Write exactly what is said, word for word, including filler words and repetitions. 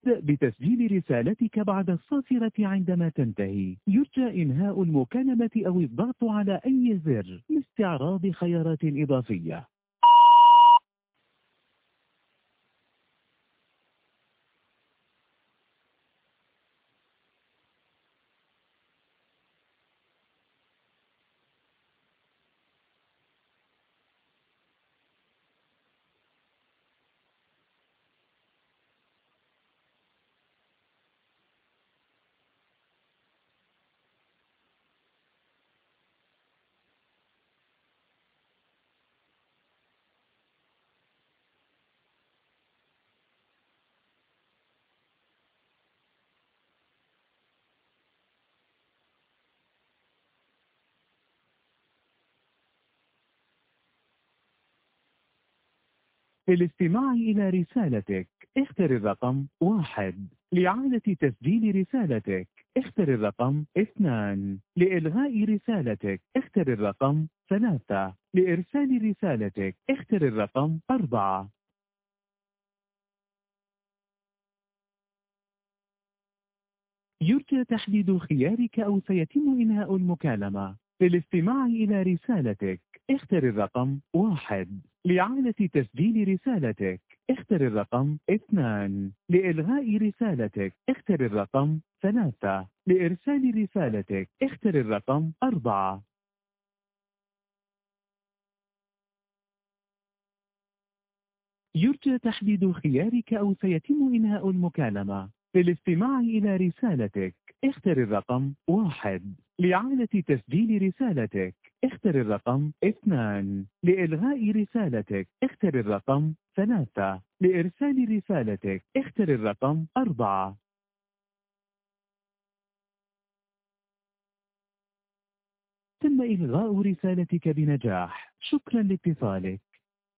ابدأ بتسجيل رسالتك بعد الصافرة عندما تنتهي. يرجى إنهاء المكالمة أو الضغط على أي زر لاستعراض خيارات إضافية. للاستماع إلى رسالتك اختر الرقم واحد. لإعادة تسجيل رسالتك اختر الرقم اثنان. لإلغاء رسالتك اختر الرقم ثلاثة. لإرسال رسالتك اختر الرقم أربعة. يرجى تحديد خيارك أو سيتم إنهاء المكالمة. للاستماع إلى رسالتك اختر الرقم واحد. لإعادة تسجيل رسالتك اختر الرقم اثنان. لإلغاء رسالتك اختر الرقم ثلاثة. لإرسال رسالتك اختر الرقم أربعة. يرجى تحديد خيارك أو سيتم إنهاء المكالمة. للاستماع إلى رسالتك اختر الرقم واحد. لإعادة تسجيل رسالتك اختر الرقم اثنان. لإلغاء رسالتك اختر الرقم ثلاثة. لإرسال رسالتك اختر الرقم أربعة. تم إلغاء رسالتك بنجاح. شكرا لاتصالك.